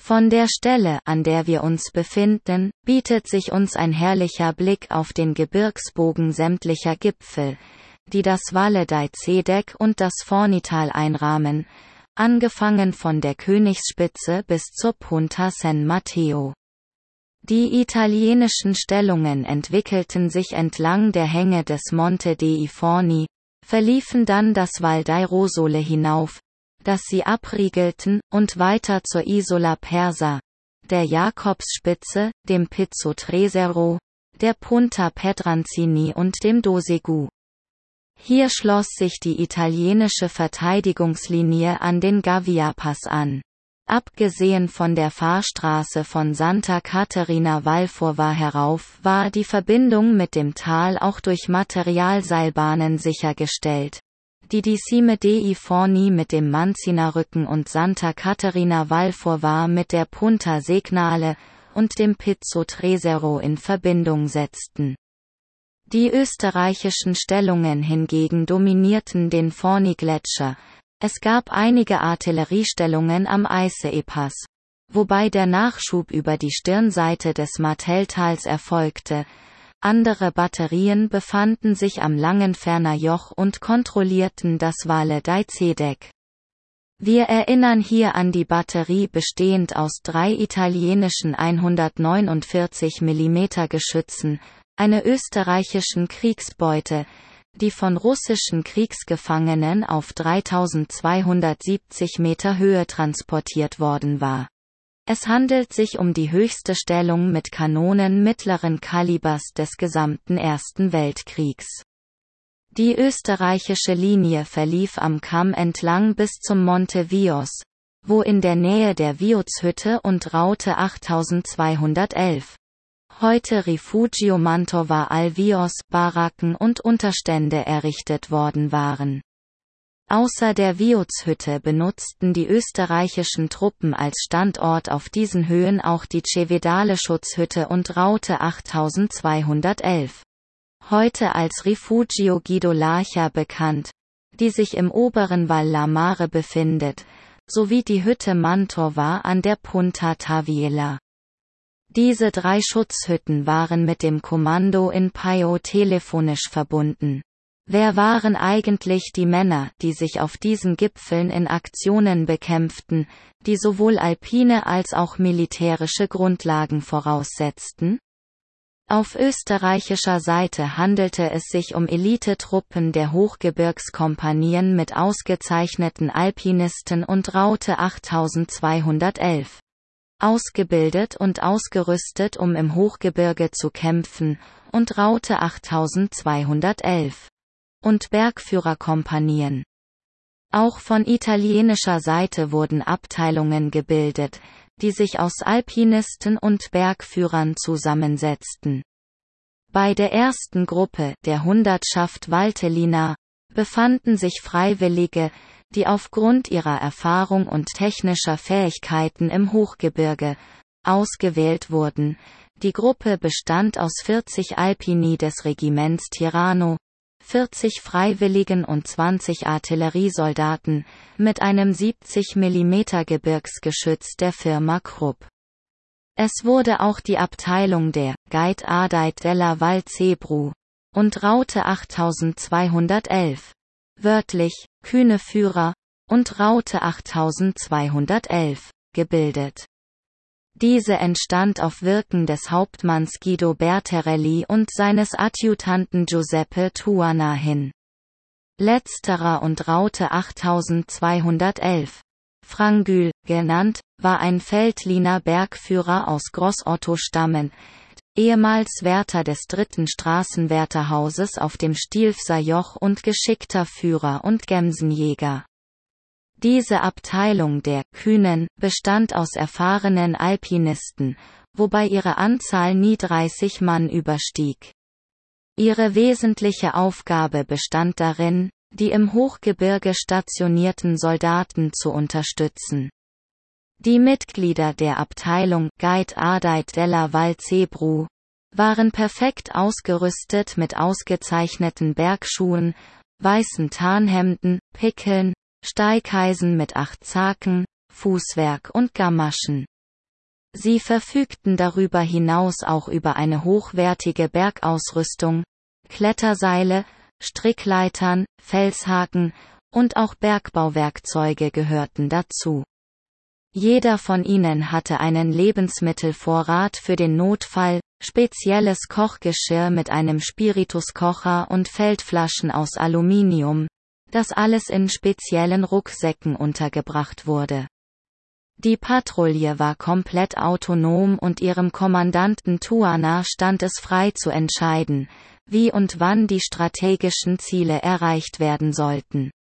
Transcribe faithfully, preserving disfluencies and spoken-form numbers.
Von der Stelle, an der wir uns befinden, bietet sich uns ein herrlicher Blick auf den Gebirgsbogen sämtlicher Gipfel, die das Valle dei Cedek und das Fornital einrahmen, angefangen von der Königsspitze bis zur Punta San Matteo. Die italienischen Stellungen entwickelten sich entlang der Hänge des Monte dei Forni, verliefen dann das Val dei Rosole hinauf, das sie abriegelten, und weiter zur Isola Persa, der Jakobsspitze, dem Pizzo Tresero, der Punta Pedranzini und dem Dosegu. Hier schloss sich die italienische Verteidigungslinie an den Gavia-Pass an. Abgesehen von der Fahrstraße von Santa Caterina Valfurva herauf war die Verbindung mit dem Tal auch durch Materialseilbahnen sichergestellt, die die Cime dei Forni mit dem Manzina-Rücken und Santa Caterina Valfurva mit der Punta Segnale und dem Pizzo Tresero in Verbindung setzten. Die österreichischen Stellungen hingegen dominierten den Forni-Gletscher. Es gab einige Artilleriestellungen am Aisee-Pass, wobei der Nachschub über die Stirnseite des Martelltals erfolgte. Andere Batterien befanden sich am Langenferner Joch und kontrollierten das Valle dei Cedek. Wir erinnern hier an die Batterie bestehend aus drei italienischen hundertneunundvierzig Millimeter Geschützen, einer österreichischen Kriegsbeute, die von russischen Kriegsgefangenen auf dreitausendzweihundertsiebzig Meter Höhe transportiert worden war. Es handelt sich um die höchste Stellung mit Kanonen mittleren Kalibers des gesamten Ersten Weltkriegs. Die österreichische Linie verlief am Kamm entlang bis zum Monte Vios, wo in der Nähe der Vios-Hütte und Raute achttausendzweihundertelf, heute Rifugio Mantova al Vios, Baracken und Unterstände errichtet worden waren. Außer der Vios-Hütte benutzten die österreichischen Truppen als Standort auf diesen Höhen auch die Cevedale-Schutzhütte und Raute achttausendzweihundertelf, heute als Rifugio Guido Larcher bekannt, die sich im oberen Val La Mare befindet, sowie die Hütte Mantova an der Punta Taviela. Diese drei Schutzhütten waren mit dem Kommando in Paio telefonisch verbunden. Wer waren eigentlich die Männer, die sich auf diesen Gipfeln in Aktionen bekämpften, die sowohl alpine als auch militärische Grundlagen voraussetzten? Auf österreichischer Seite handelte es sich um Elitetruppen der Hochgebirgskompanien mit ausgezeichneten Alpinisten und Raute achttausendzweihundertelf. Ausgebildet und ausgerüstet, um im Hochgebirge zu kämpfen, und Raute achttausendzweihundertelf. Und Bergführerkompanien. Auch von italienischer Seite wurden Abteilungen gebildet, die sich aus Alpinisten und Bergführern zusammensetzten. Bei der ersten Gruppe, der Hundertschaft Valtellina, befanden sich Freiwillige, die aufgrund ihrer Erfahrung und technischer Fähigkeiten im Hochgebirge ausgewählt wurden. Die Gruppe bestand aus vierzig Alpini des Regiments Tirano, vierzig Freiwilligen und zwanzig Artilleriesoldaten, mit einem siebzig Millimeter Gebirgsgeschütz der Firma Krupp. Es wurde auch die Abteilung der Guide Ardite della Val Cebru und Raute achttausendzweihundertelf, wörtlich, kühne Führer, und Raute achttausendzweihundertelf, gebildet. Diese entstand auf Wirken des Hauptmanns Guido Bertarelli und seines Adjutanten Giuseppe Tuana hin. Letzterer und Raute achttausendzweihundertelf, Frangül, genannt, war ein Veltliner Bergführer aus Großotto-Stammen, ehemals Wärter des dritten Straßenwärterhauses auf dem Stilfser Joch und geschickter Führer und Gemsenjäger. Diese Abteilung der Kühnen bestand aus erfahrenen Alpinisten, wobei ihre Anzahl nie dreißig Mann überstieg. Ihre wesentliche Aufgabe bestand darin, die im Hochgebirge stationierten Soldaten zu unterstützen. Die Mitglieder der Abteilung Guide Ardite della Val Cebru waren perfekt ausgerüstet mit ausgezeichneten Bergschuhen, weißen Tarnhemden, Pickeln, Steigeisen mit acht Zaken, Fußwerk und Gamaschen. Sie verfügten darüber hinaus auch über eine hochwertige Bergausrüstung, Kletterseile, Strickleitern, Felshaken, und auch Bergbauwerkzeuge gehörten dazu. Jeder von ihnen hatte einen Lebensmittelvorrat für den Notfall, spezielles Kochgeschirr mit einem Spirituskocher und Feldflaschen aus Aluminium, das alles in speziellen Rucksäcken untergebracht wurde. Die Patrouille war komplett autonom und ihrem Kommandanten Tuana stand es frei zu entscheiden, wie und wann die strategischen Ziele erreicht werden sollten.